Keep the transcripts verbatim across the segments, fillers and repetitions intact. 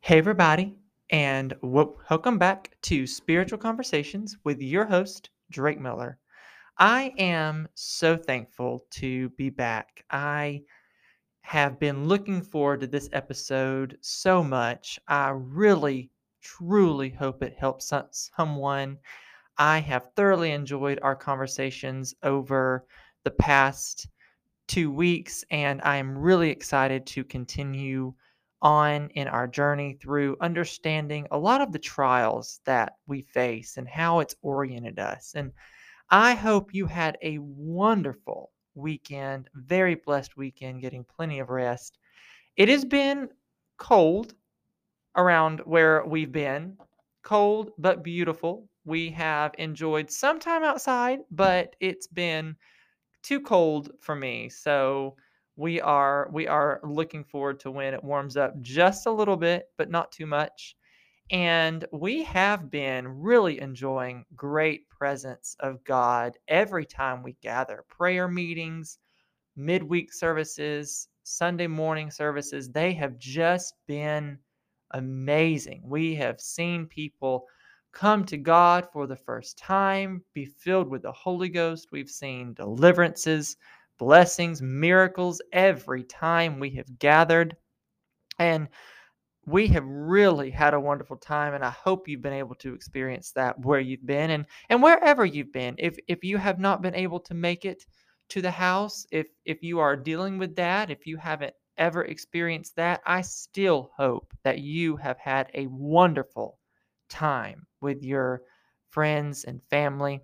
Hey, everybody, and wel- welcome back to Spiritual Conversations with your host, Drake Miller. I am so thankful to be back. I have been looking forward to this episode so much. I really, truly hope it helps so- someone. I have thoroughly enjoyed our conversations over the past two weeks, and I am really excited to continue on in our journey through understanding a lot of the trials that we face and how it's oriented us. And I hope you had a wonderful weekend, very blessed weekend, getting plenty of rest. It has been cold around where we've been, cold but beautiful. We have enjoyed some time outside, but it's been too cold for me. So we are we are looking forward to when it warms up just a little bit, but not too much. And we have been really enjoying great presence of God every time we gather. Prayer meetings, midweek services, Sunday morning services, they have just been amazing. We have seen people come to God for the first time, be filled with the Holy Ghost. We've seen deliverances, blessings, miracles every time we have gathered. And we have really had a wonderful time, and I hope you've been able to experience that where you've been and and wherever you've been. If if you have not been able to make it to the house, if if you are dealing with that, if you haven't ever experienced that, I still hope that you have had a wonderful time with your friends and family,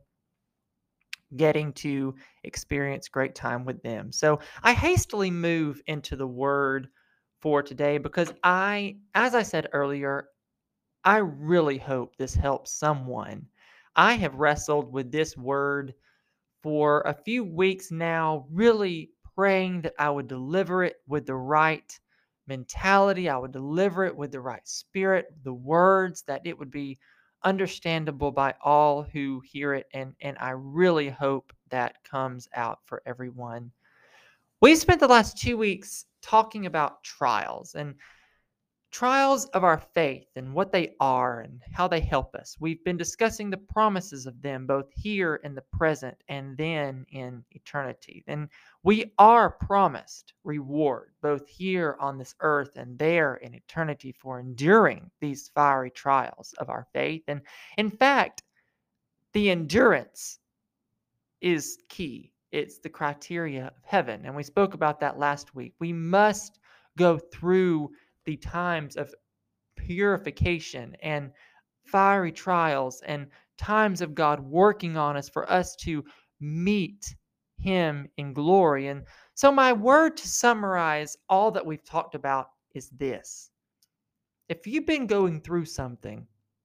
getting to experience great time with them. So I hastily move into the word for today because I, as I said earlier, I really hope this helps someone. I have wrestled with this word for a few weeks now, really praying that I would deliver it with the right mentality, I would deliver it with the right spirit, the words, that it would be understandable by all who hear it. And, and I really hope that comes out for everyone. We spent the last two weeks talking about trials and trials of our faith and what they are and how they help us. We've been discussing the promises of them both here in the present and then in eternity. And we are promised reward both here on this earth and there in eternity for enduring these fiery trials of our faith. And in fact, the endurance is key. It's the criteria of heaven. And we spoke about that last week. We must go through the times of purification and fiery trials and times of God working on us for us to meet Him in glory. And so, my word to summarize all that we've talked about is this: if you've been going through something,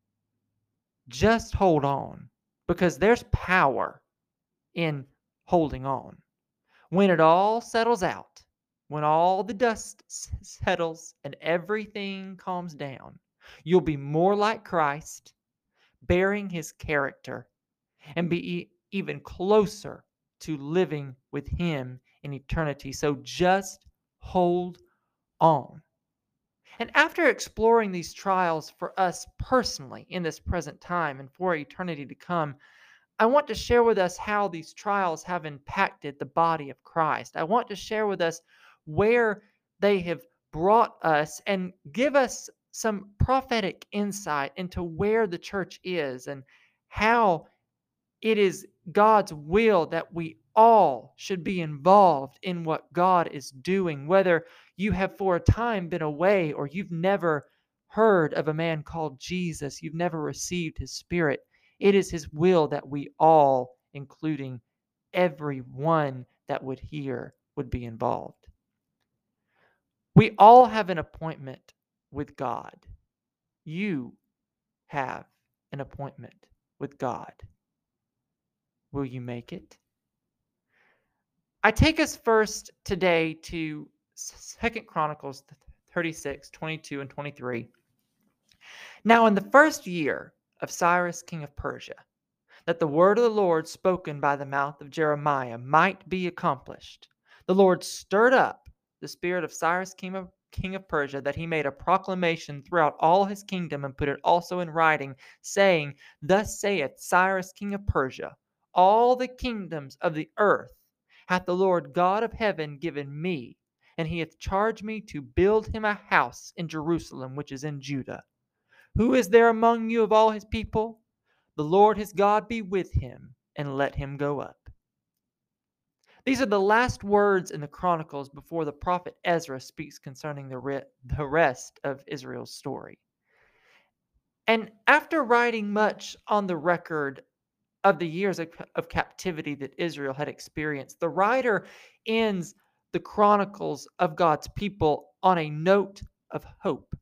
just hold on, because there's power in holding on. When it all settles out, when all the dust settles and everything calms down, you'll be more like Christ, bearing his character, and be e- even closer to living with him in eternity. So just hold on. And after exploring these trials for us personally in this present time and for eternity to come, I want to share with us how these trials have impacted the body of Christ. I want to share with us where they have brought us and give us some prophetic insight into where the church is and how it is God's will that we all should be involved in what God is doing, whether you have for a time been away or you've never heard of a man called Jesus, you've never received his spirit. It is his will that we all, including everyone that would hear, would be involved. We all have an appointment with God. You have an appointment with God. Will you make it? I take us first today to Second Chronicles thirty-six, twenty-two, and twenty-three. Now, in the first year of Cyrus, king of Persia, that the word of the Lord spoken by the mouth of Jeremiah might be accomplished, the Lord stirred up the spirit of Cyrus, king of, king of Persia, that he made a proclamation throughout all his kingdom and put it also in writing, saying, Thus saith Cyrus king of Persia, all the kingdoms of the earth hath the Lord God of heaven given me, and he hath charged me to build him a house in Jerusalem, which is in Judah. Who is there among you of all his people? The Lord his God be with him, and let him go up. These are the last words in the Chronicles before the prophet Ezra speaks concerning the, re- the rest of Israel's story. And after writing much on the record of the years of, of captivity that Israel had experienced, the writer ends the Chronicles of God's people on a note of hope.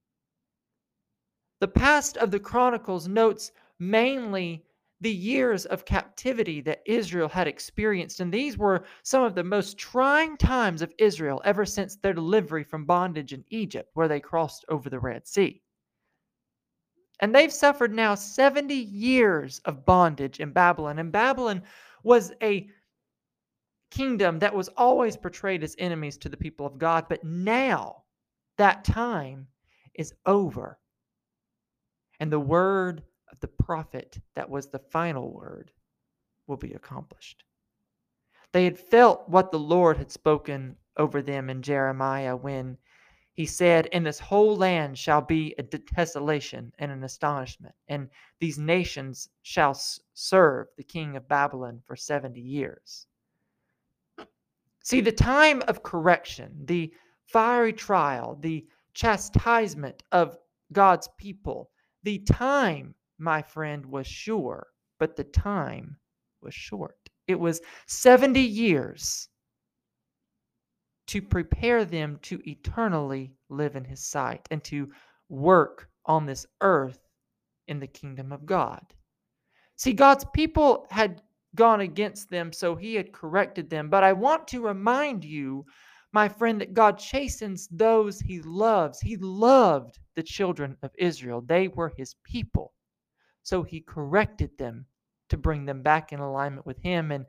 The past of the Chronicles notes mainly the years of captivity that Israel had experienced, and these were some of the most trying times of Israel ever since their delivery from bondage in Egypt, where they crossed over the Red Sea. And they've suffered now seventy years of bondage in Babylon, and Babylon was a kingdom that was always portrayed as enemies to the people of God, but now that time is over. And the word of the prophet that was the final word will be accomplished. They had felt what the Lord had spoken over them in Jeremiah when he said, And this whole land shall be a desolation and an astonishment, and these nations shall serve the king of Babylon for seventy years. See, the time of correction, the fiery trial, the chastisement of God's people, the time, my friend, was sure, but the time was short. It was seventy years to prepare them to eternally live in his sight and to work on this earth in the kingdom of God. See, God's people had gone against them, so he had corrected them. But I want to remind you, my friend, that God chastens those he loves. He loved the children of Israel. They were his people. So he corrected them to bring them back in alignment with him. And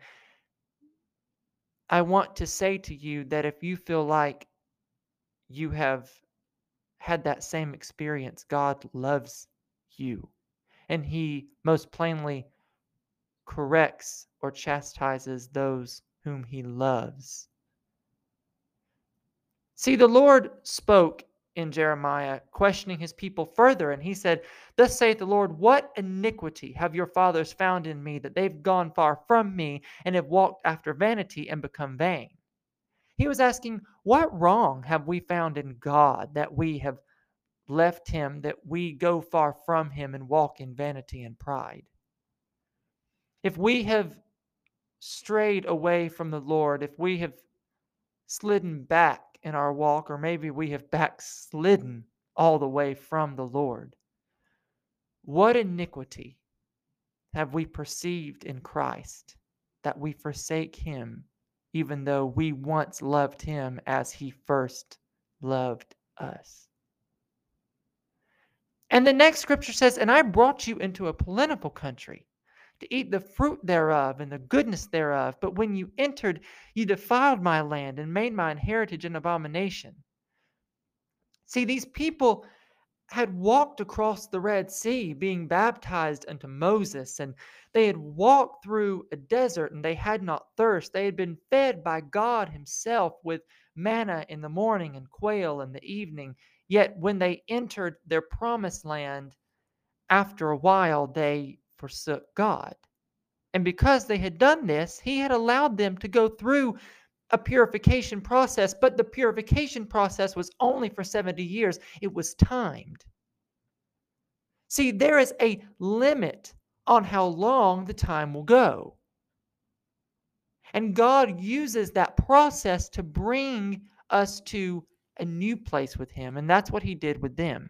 I want to say to you that if you feel like you have had that same experience, God loves you. And he most plainly corrects or chastises those whom he loves. See, the Lord spoke in Jeremiah, questioning his people further, and he said, Thus saith the Lord, what iniquity have your fathers found in me, that they've gone far from me, and have walked after vanity and become vain? He was asking, what wrong have we found in God that we have left him, that we go far from him and walk in vanity and pride? If we have strayed away from the Lord, if we have slidden back in our walk, or maybe we have backslidden all the way from the Lord, what iniquity have we perceived in Christ that we forsake him, even though we once loved him as he first loved us? And the next scripture says, And I brought you into a plentiful country, to eat the fruit thereof and the goodness thereof. But when you entered, you defiled my land and made my heritage an abomination. See, these people had walked across the Red Sea, being baptized unto Moses, and they had walked through a desert and they had not thirst. They had been fed by God himself with manna in the morning and quail in the evening. Yet when they entered their promised land, after a while they forsook God. And because they had done this, he had allowed them to go through a purification process, but the purification process was only for seventy years. It was timed. See, there is a limit on how long the time will go. And God uses that process to bring us to a new place with him, and that's what he did with them.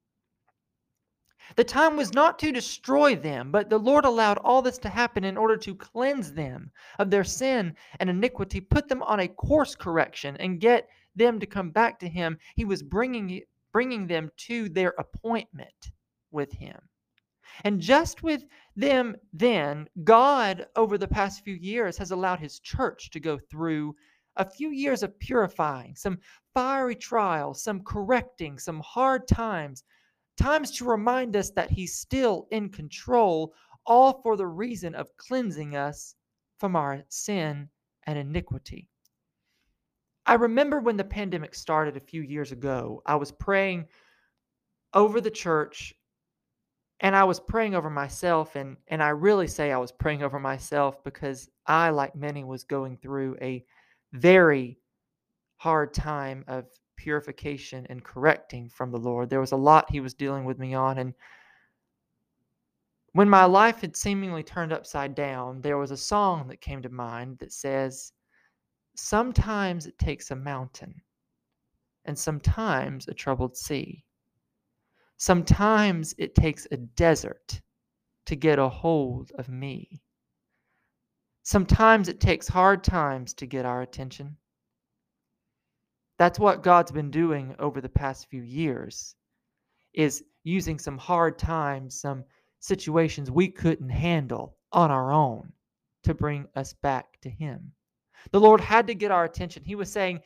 The time was not to destroy them, but the Lord allowed all this to happen in order to cleanse them of their sin and iniquity, put them on a course correction, and get them to come back to him. He was bringing, bringing them to their appointment with him. And just with them then, God, over the past few years, has allowed his church to go through a few years of purifying, some fiery trials, some correcting, some hard times, times to remind us that He's still in control, all for the reason of cleansing us from our sin and iniquity. I remember when the pandemic started a few years ago, I was praying over the church and I was praying over myself. And, and I really say I was praying over myself because I, like many, was going through a very hard time of purification and correcting from the Lord. There was a lot He was dealing with me on. And when my life had seemingly turned upside down, there was a song that came to mind that says, "Sometimes it takes a mountain, and sometimes a troubled sea. Sometimes it takes a desert to get a hold of me. Sometimes it takes hard times to get our attention." That's what God's been doing over the past few years, is using some hard times, some situations we couldn't handle on our own to bring us back to Him. The Lord had to get our attention. He was saying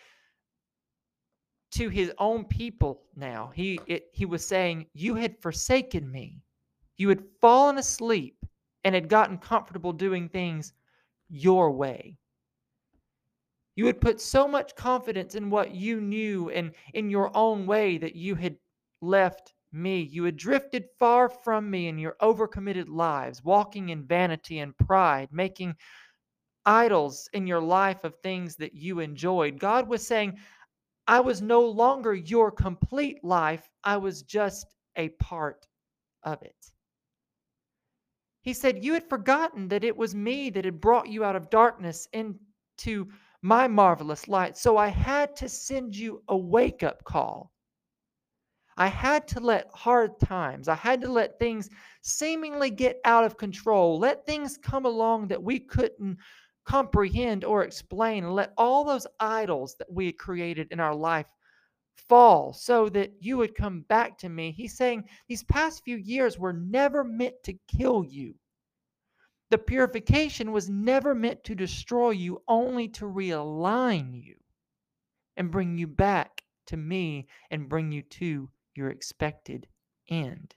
to His own people now, He, it, he was saying, "You had forsaken me. You had fallen asleep and had gotten comfortable doing things your way. You had put so much confidence in what you knew and in your own way that you had left me. You had drifted far from me in your overcommitted lives, walking in vanity and pride, making idols in your life of things that you enjoyed." God was saying, I was no longer your complete life. I was just a part of it. He said, "You had forgotten that it was me that had brought you out of darkness into my marvelous light. So I had to send you a wake-up call. I had to let hard times, I had to let things seemingly get out of control, let things come along that we couldn't comprehend or explain, and let all those idols that we had created in our life fall so that you would come back to me." He's saying these past few years were never meant to kill you. The purification was never meant to destroy you, only to realign you and bring you back to me and bring you to your expected end.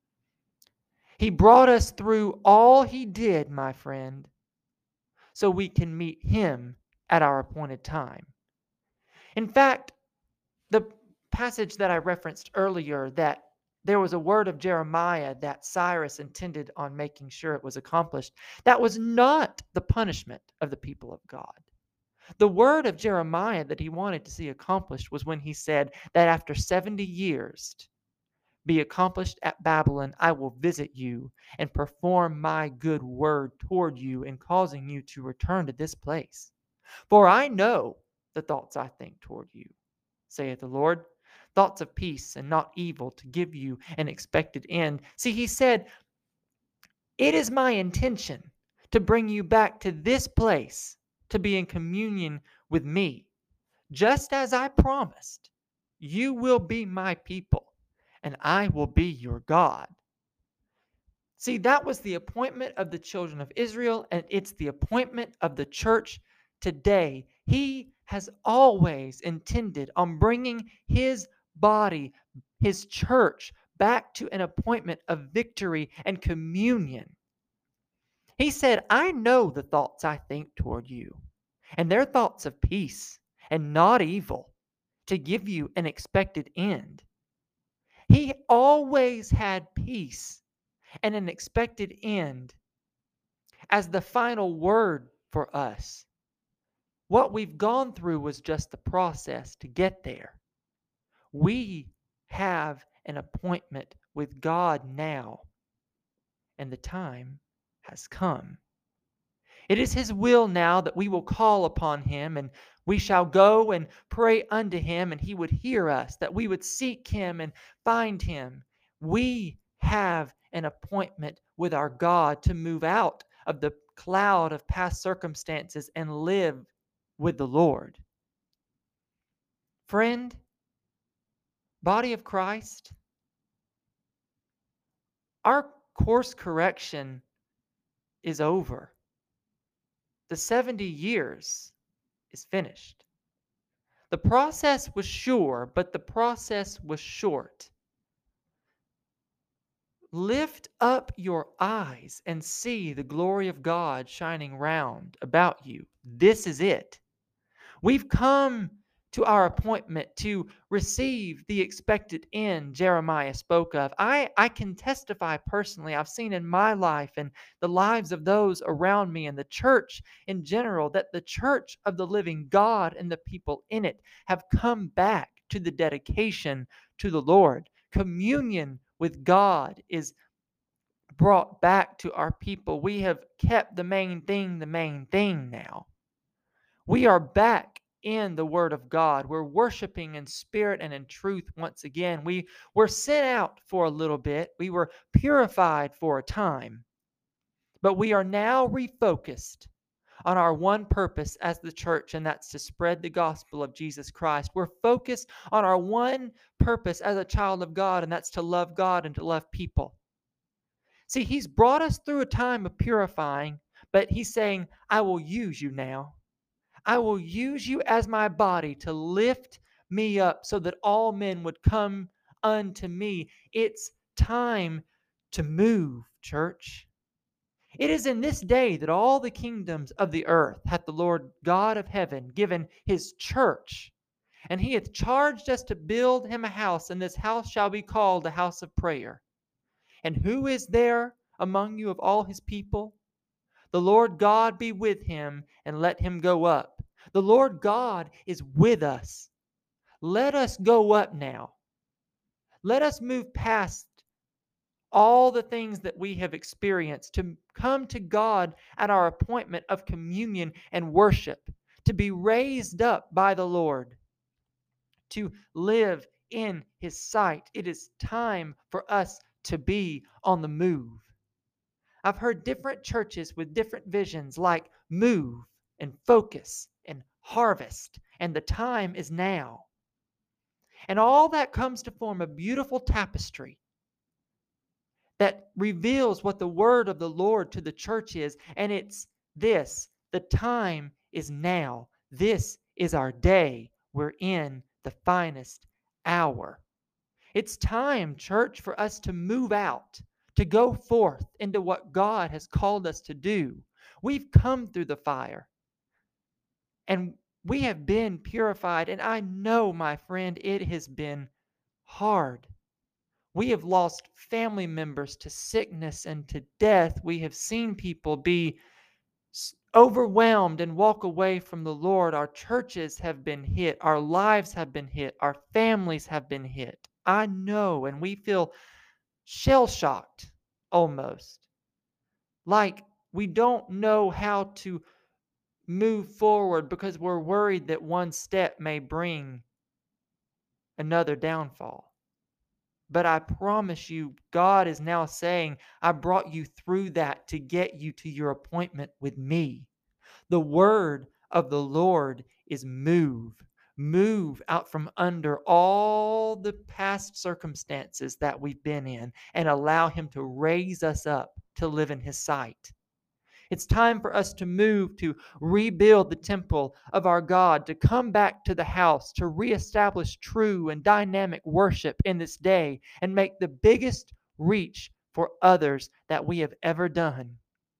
He brought us through all He did, my friend, so we can meet Him at our appointed time. In fact, the passage that I referenced earlier, that there was a word of Jeremiah that Cyrus intended on making sure it was accomplished, that was not the punishment of the people of God. The word of Jeremiah that he wanted to see accomplished was when he said that after seventy years be accomplished at Babylon, I will visit you and perform my good word toward you in causing you to return to this place. For I know the thoughts I think toward you, saith the Lord, thoughts of peace and not evil, to give you an expected end. See, he said, it is my intention to bring you back to this place to be in communion with me. Just as I promised, you will be my people, and I will be your God. See, that was the appointment of the children of Israel, and it's the appointment of the church today. He has always intended on bringing His body, His church, back to an appointment of victory and communion. He said, I know the thoughts I think toward you, and they're thoughts of peace and not evil, to give you an expected end. He always had peace and an expected end as the final word for us. What we've gone through was just the process to get there. We have an appointment with God now, and the time has come. It is His will now that we will call upon Him, and we shall go and pray unto Him, and He would hear us, that we would seek Him and find Him. We have an appointment with our God to move out of the cloud of past circumstances and live with the Lord. Friend, body of Christ, our course correction is over. The seventy years is finished. The process was sure, but the process was short. Lift up your eyes and see the glory of God shining round about you. This is it. We've come to our appointment to receive the expected end Jeremiah spoke of. I, I can testify personally, I've seen in my life and the lives of those around me and the church in general, that the church of the living God and the people in it have come back to the dedication to the Lord. Communion with God is brought back to our people. We have kept the main thing the main thing now. We are back in the Word of God. We're worshiping in spirit and in truth once again. We were sent out for a little bit. We were purified for a time. But we are now refocused on our one purpose as the church, and that's to spread the gospel of Jesus Christ. We're focused on our one purpose as a child of God, and that's to love God and to love people. See, He's brought us through a time of purifying, but He's saying, I will use you now. I will use you as my body to lift me up so that all men would come unto me. It's time to move, church. It is in this day that all the kingdoms of the earth hath the Lord God of heaven given his church, and he hath charged us to build him a house, and this house shall be called a house of prayer. And who is there among you of all his people? The Lord God be with him, and let him go up. The Lord God is with us. Let us go up now. Let us move past all the things that we have experienced to come to God at our appointment of communion and worship, to be raised up by the Lord, to live in his sight. It is time for us to be on the move. I've heard different churches with different visions like move and focus and harvest, and the time is now. And all that comes to form a beautiful tapestry that reveals what the word of the Lord to the church is, and it's this: the time is now. This is our day. We're in the finest hour. It's time, church, for us to move out, to go forth into what God has called us to do. We've come through the fire, and we have been purified, and I know, my friend, it has been hard. We have lost family members to sickness and to death. We have seen people be overwhelmed and walk away from the Lord. Our churches have been hit. Our lives have been hit. Our families have been hit. I know, and we feel shell-shocked almost. Like we don't know how to move forward because we're worried that one step may bring another downfall. But I promise you, God is now saying, I brought you through that to get you to your appointment with me. The word of the Lord is move. Move out from under all the past circumstances that we've been in and allow him to raise us up to live in his sight. It's time for us to move to rebuild the temple of our God, to come back to the house, to reestablish true and dynamic worship in this day and make the biggest reach for others that we have ever done.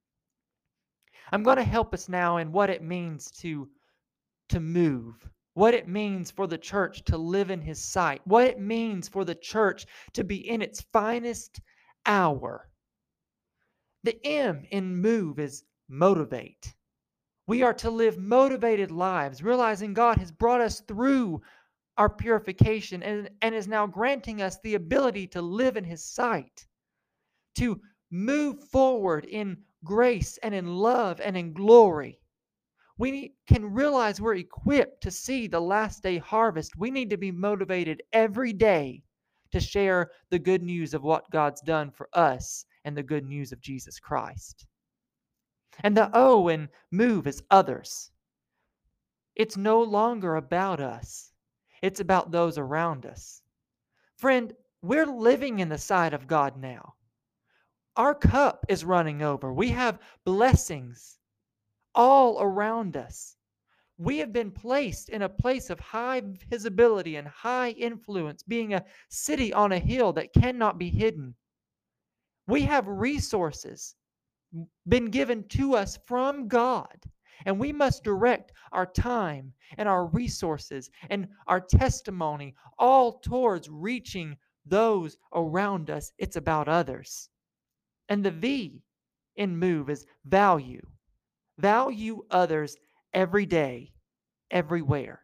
I'm going to help us now in what it means to, to move, what it means for the church to live in his sight, what it means for the church to be in its finest hour. The M in move is motivate. We are to live motivated lives, realizing God has brought us through our purification and, and is now granting us the ability to live in his sight, to move forward in grace and in love and in glory. We can realize we're equipped to see the last day harvest. We need to be motivated every day to share the good news of what God's done for us and the good news of Jesus Christ. And the O in move is others. It's no longer about us. It's about those around us. Friend, we're living in the sight of God now. Our cup is running over. We have blessings all around us. We have been placed in a place of high visibility and high influence, being a city on a hill that cannot be hidden. We have resources been given to us from God, and we must direct our time and our resources and our testimony all towards reaching those around us. It's about others. And the V in move is value. Value others every day, everywhere.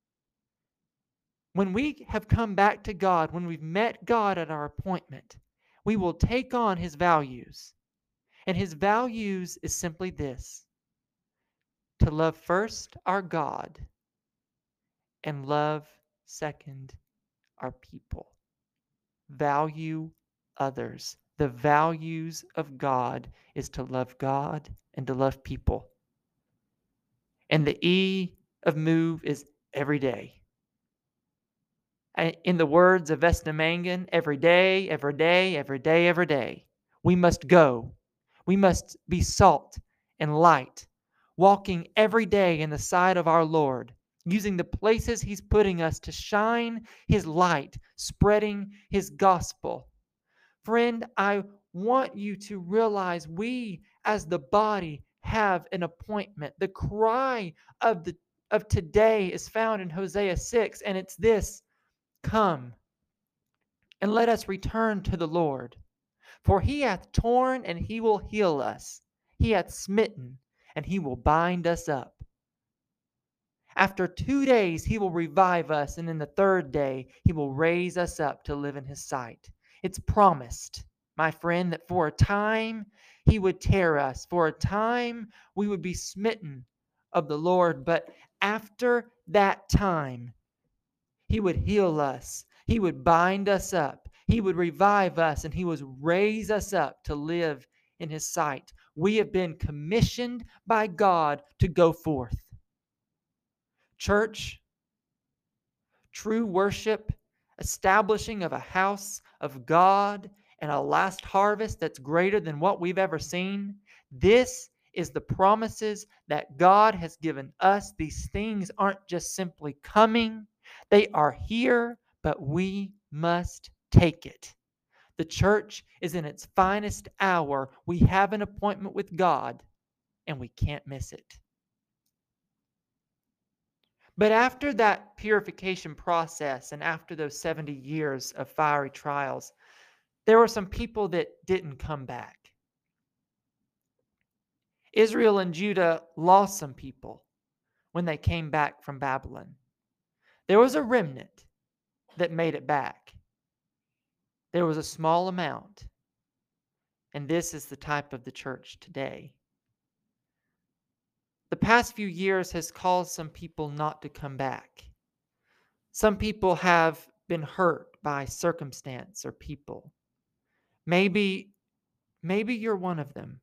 When we have come back to God, when we've met God at our appointment, we will take on His values. And His values is simply this: to love first our God and love second our people. Value others. The values of God is to love God and to love people. And the E of move is every day. In the words of Vesta Mangan, every day, every day, every day, every day, we must go. We must be salt and light, walking every day in the sight of our Lord, using the places He's putting us to shine His light, spreading His gospel. Friend, I want you to realize we as the body have an appointment. The cry of the of today is found in Hosea six, and it's this: come, and let us return to the Lord. For He hath torn, and He will heal us. He hath smitten, and He will bind us up. After two days He will revive us, and in the third day He will raise us up to live in His sight. It's promised, my friend, that for a time He would tear us. For a time we would be smitten of the Lord. But after that time, He would heal us. He would bind us up. He would revive us, and He would raise us up to live in His sight. We have been commissioned by God to go forth. Church, true worship, establishing of a house of God, and a last harvest that's greater than what we've ever seen. This is the promises that God has given us. These things aren't just simply coming. They are here, but we must take it. The church is in its finest hour. We have an appointment with God, and we can't miss it. But after that purification process and after those seventy years of fiery trials, there were some people that didn't come back. Israel and Judah lost some people when they came back from Babylon. There was a remnant that made it back. There was a small amount. And this is the type of the church today. The past few years has caused some people not to come back. Some people have been hurt by circumstance or people. Maybe, maybe you're one of them.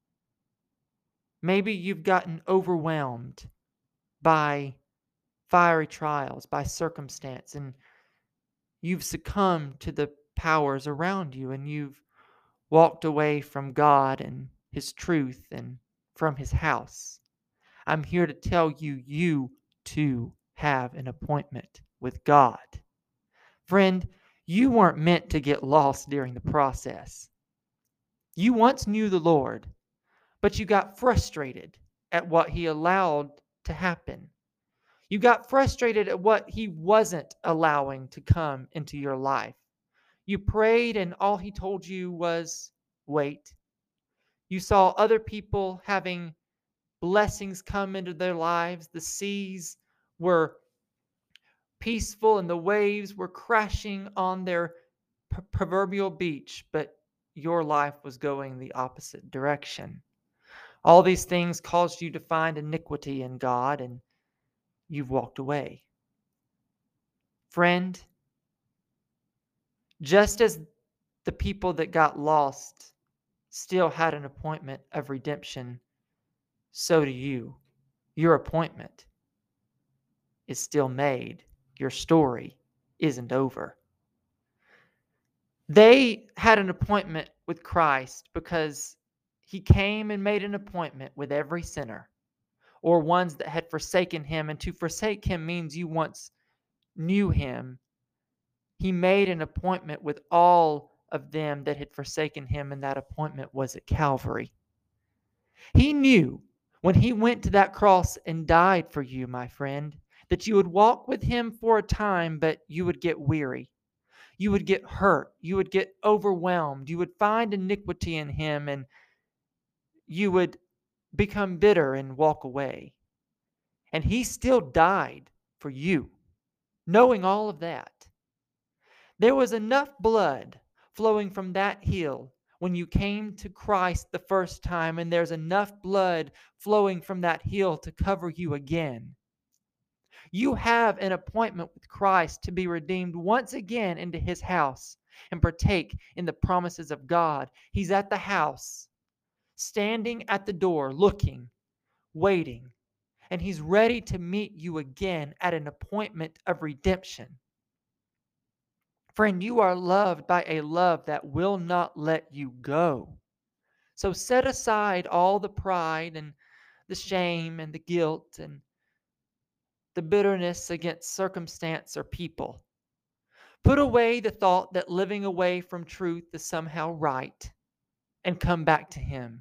Maybe you've gotten overwhelmed by fiery trials, by circumstance, and you've succumbed to the powers around you, and you've walked away from God and His truth and from His house. I'm here to tell you, you too have an appointment with God. Friend, you weren't meant to get lost during the process. You once knew the Lord, but you got frustrated at what He allowed to happen. You got frustrated at what He wasn't allowing to come into your life. You prayed, and all He told you was wait. You saw other people having blessings come into their lives. The seas were peaceful and the waves were crashing on their p- proverbial beach, but your life was going the opposite direction. All these things caused you to find iniquity in God, and you've walked away. Friend, just as the people that got lost still had an appointment of redemption, so do you. Your appointment is still made. Your story isn't over. They had an appointment with Christ because He came and made an appointment with every sinner. or ones that had forsaken him. And to forsake him means you once knew him. He made an appointment with all of them that had forsaken him, and that appointment was at Calvary. He knew when he went to that cross and died for you, my friend, that you would walk with him for a time, but you would get weary. You would get hurt. You would get overwhelmed. You would find iniquity in him, and you would become bitter and walk away. And he still died for you, knowing all of that. There was enough blood flowing from that hill when you came to Christ the first time, and there's enough blood flowing from that hill to cover you again. You have an appointment with Christ to be redeemed once again into his house and partake in the promises of God. He's at the house, standing at the door, looking, waiting, and he's ready to meet you again at an appointment of redemption. Friend, you are loved by a love that will not let you go. So set aside all the pride and the shame and the guilt and the bitterness against circumstance or people. Put away the thought that living away from truth is somehow right and come back to him.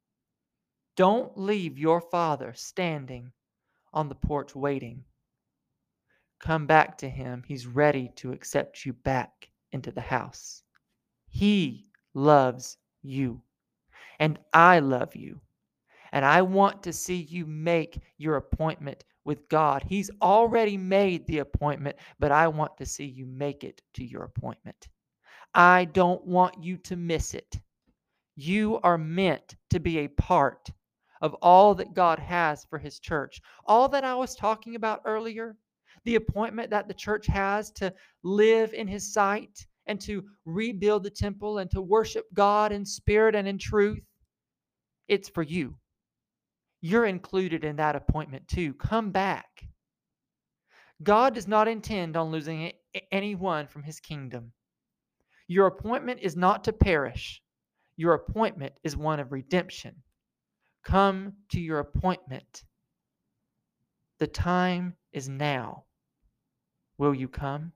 Don't leave your Father standing on the porch waiting. Come back to him. He's ready to accept you back into the house. He loves you, and I love you, and I want to see you make your appointment with God. He's already made the appointment, but I want to see you make it to your appointment. I don't want you to miss it. You are meant to be a part of all that God has for his church. All that I was talking about earlier, the appointment that the church has to live in his sight and to rebuild the temple and to worship God in spirit and in truth, it's for you. You're included in that appointment too. Come back. God does not intend on losing anyone from his kingdom. Your appointment is not to perish. Your appointment is one of redemption. Come to your appointment. The time is now. Will you come?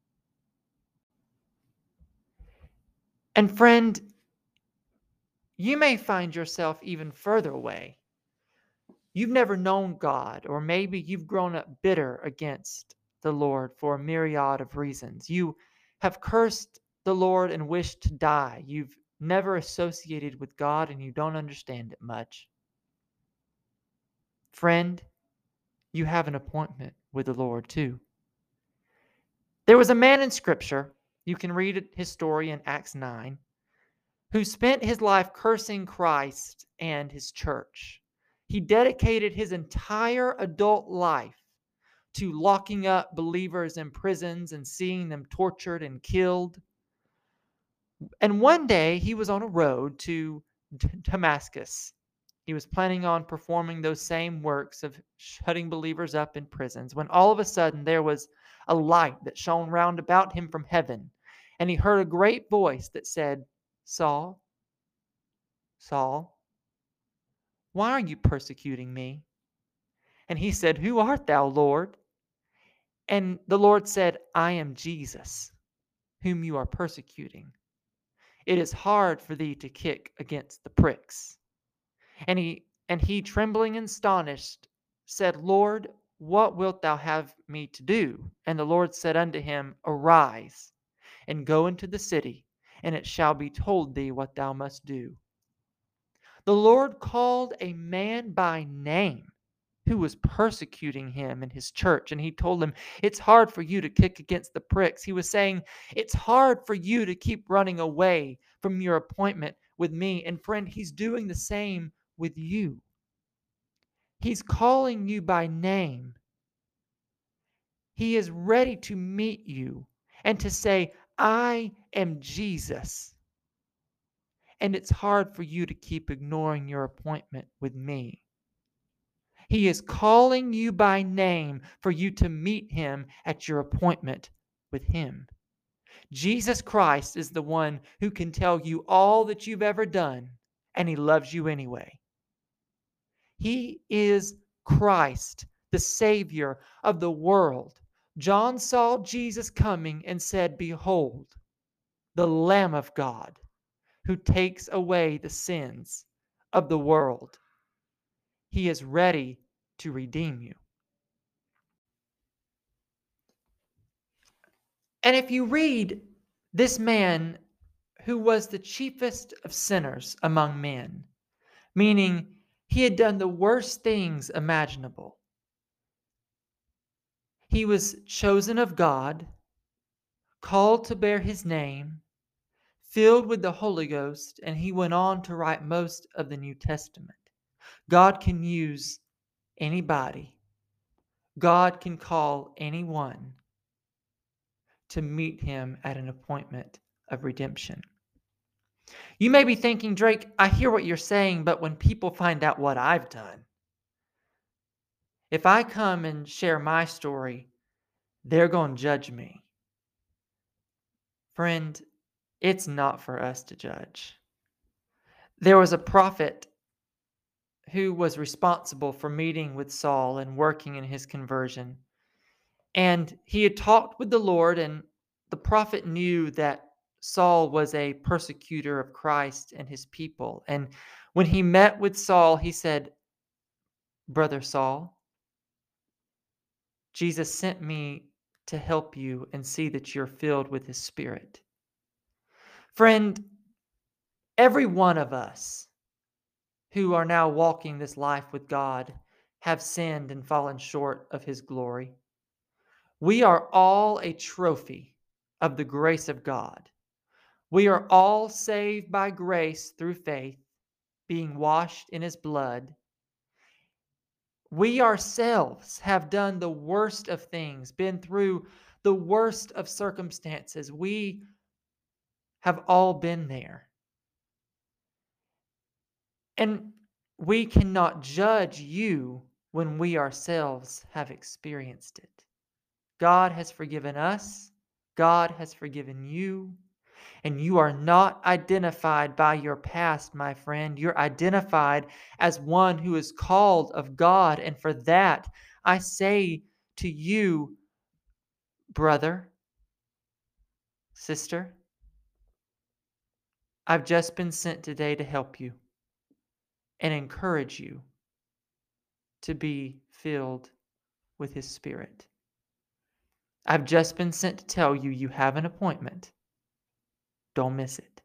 And friend, you may find yourself even further away. You've never known God, or maybe you've grown up bitter against the Lord for a myriad of reasons. You have cursed the Lord and wished to die. You've never associated with God and you don't understand it much. Friend, you have an appointment with the Lord too. There was a man in Scripture, you can read his story in Acts nine, who spent his life cursing Christ and his church. He dedicated his entire adult life to locking up believers in prisons and seeing them tortured and killed. And one day he was on a road to Damascus. He was planning on performing those same works of shutting believers up in prisons when all of a sudden there was a light that shone round about him from heaven. And he heard a great voice that said, Saul, Saul, why are you persecuting me? And he said, Who art thou, Lord? And the Lord said, I am Jesus, whom you are persecuting. It is hard for thee to kick against the pricks. And he, and he, trembling and astonished, said, Lord, what wilt thou have me to do? And the Lord said unto him, Arise, and go into the city, and it shall be told thee what thou must do. The Lord called a man by name who was persecuting him in his church. And he told him, it's hard for you to kick against the pricks. He was saying, it's hard for you to keep running away from your appointment with me. And friend, he's doing the same with you. He's calling you by name. He is ready to meet you and to say, I am Jesus. And it's hard for you to keep ignoring your appointment with me. He is calling you by name for you to meet him at your appointment with him. Jesus Christ is the one who can tell you all that you've ever done, and he loves you anyway. He is Christ, the Savior of the world. John saw Jesus coming and said, "Behold, the Lamb of God who takes away the sins of the world. He is ready to redeem you." And if you read this man who was the chiefest of sinners among men, meaning he had done the worst things imaginable. He was chosen of God, called to bear his name, filled with the Holy Ghost, and he went on to write most of the New Testament. God can use anybody. God can call anyone to meet him at an appointment of redemption. You may be thinking, Drake, I hear what you're saying, but when people find out what I've done, if I come and share my story, they're going to judge me. Friend, it's not for us to judge. There was a prophet who was responsible for meeting with Saul and working in his conversion. And he had talked with the Lord, and the prophet knew that Saul was a persecutor of Christ and his people. And when he met with Saul, he said, "Brother Saul, Jesus sent me to help you and see that you're filled with his Spirit." Friend, every one of us who are now walking this life with God have sinned and fallen short of his glory. We are all a trophy of the grace of God. We are all saved by grace through faith, being washed in his blood. We ourselves have done the worst of things, been through the worst of circumstances. We have all been there. And we cannot judge you when we ourselves have experienced it. God has forgiven us. God has forgiven you. And you are not identified by your past, my friend. You're identified as one who is called of God. And for that, I say to you, brother, sister, I've just been sent today to help you and encourage you to be filled with his Spirit. I've just been sent to tell you you have an appointment. Don't miss it.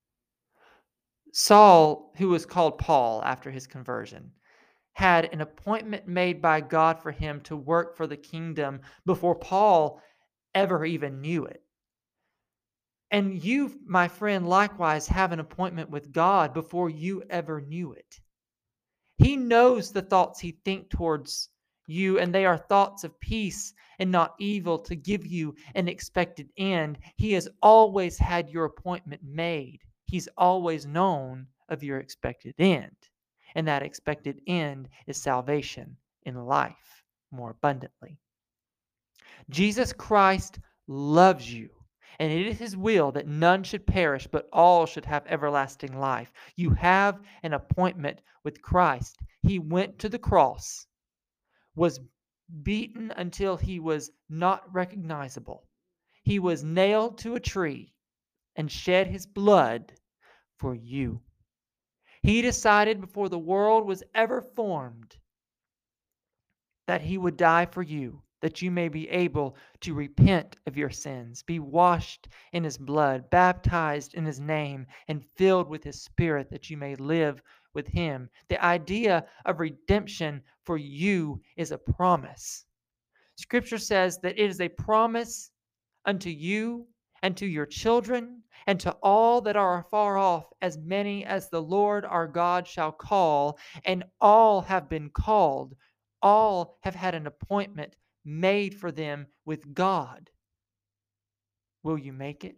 Saul, who was called Paul after his conversion, had an appointment made by God for him to work for the kingdom before Paul ever even knew it. And you, my friend, likewise have an appointment with God before you ever knew it. He knows the thoughts he thinks towards you, and they are thoughts of peace and not evil, to give you an expected end. He has always had your appointment made. He's always known of your expected end. And that expected end is salvation in life more abundantly. Jesus Christ loves you, and it is his will that none should perish, but all should have everlasting life. You have an appointment with Christ. He went to the cross, was beaten until he was not recognizable. He was nailed to a tree and shed his blood for you. He decided before the world was ever formed that he would die for you, that you may be able to repent of your sins, be washed in his blood, baptized in his name, and filled with his Spirit, that you may live with him. The idea of redemption for you is a promise. Scripture says that it is a promise unto you and to your children and to all that are afar off, as many as the Lord our God shall call. And all have been called. All have had an appointment made for them with God. Will you make it?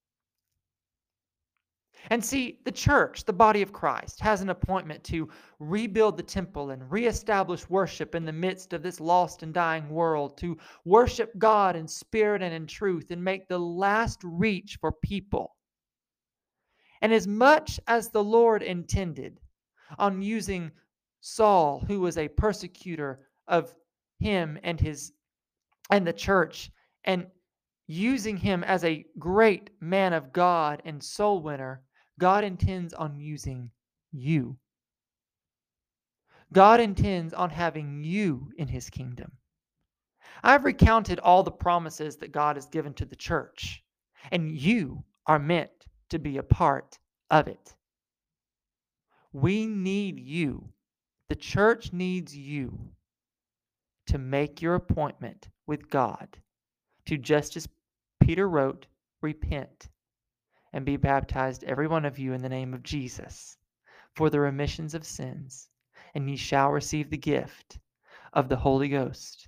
And see, the church, the body of Christ, has an appointment to rebuild the temple and reestablish worship in the midst of this lost and dying world, to worship God in spirit and in truth, and make the last reach for people. And as much as the Lord intended on using Saul, who was a persecutor of him and his and the church, and using him as a great man of God and soul winner, God intends on using you. God intends on having you in his kingdom. I've recounted all the promises that God has given to the church, and you are meant to be a part of it. We need you. The church needs you to make your appointment with God, to, just as Peter wrote, repent and be baptized, every one of you, in the name of Jesus, for the remissions of sins, and ye shall receive the gift of the Holy Ghost.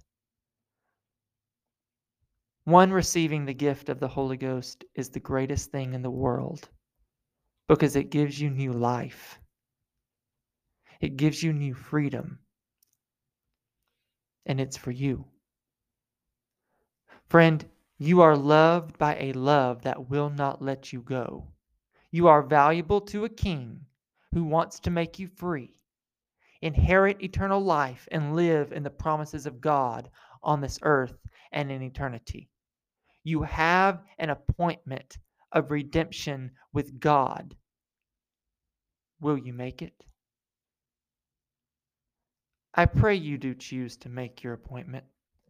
One receiving the gift of the Holy Ghost is the greatest thing in the world because it gives you new life. It gives you new freedom. And it's for you. Friend, you are loved by a love that will not let you go. You are valuable to a king who wants to make you free, inherit eternal life, and live in the promises of God on this earth and in eternity. You have an appointment of redemption with God. Will you make it? I pray you do choose to make your appointment.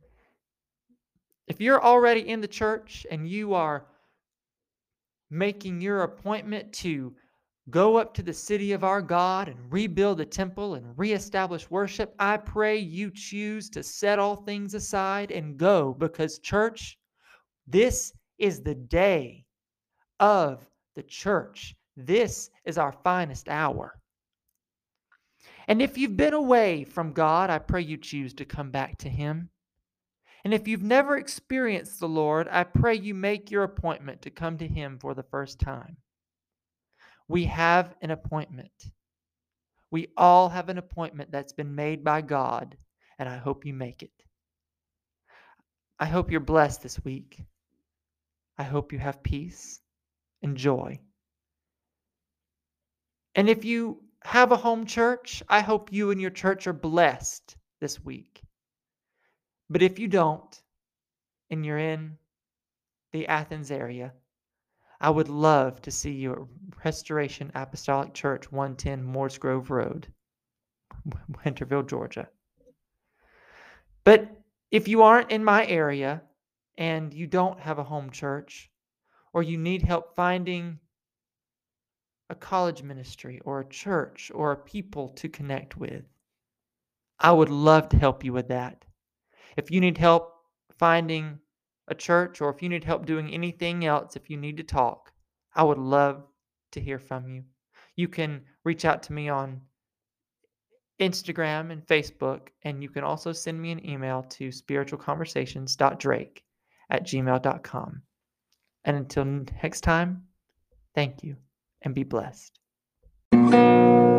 If you're already in the church and you are making your appointment to go up to the city of our God and rebuild the temple and reestablish worship, I pray you choose to set all things aside and go, because, church, this is the day of the church. This is our finest hour. And if you've been away from God, I pray you choose to come back to him. And if you've never experienced the Lord, I pray you make your appointment to come to him for the first time. We have an appointment. We all have an appointment that's been made by God, and I hope you make it. I hope you're blessed this week. I hope you have peace and joy. And if you have a home church, I hope you and your church are blessed this week. But if you don't, and you're in the Athens area, I would love to see you at Restoration Apostolic Church, one ten Moores Grove Road, Winterville, Georgia. But if you aren't in my area and you don't have a home church, or you need help finding a college ministry or a church or a people to connect with, I would love to help you with that. If you need help finding a church, or if you need help doing anything else, if you need to talk, I would love to hear from you. You can reach out to me on Instagram and Facebook, and you can also send me an email to spiritual conversations dot drake at gmail dot com. And until next time, thank you and be blessed.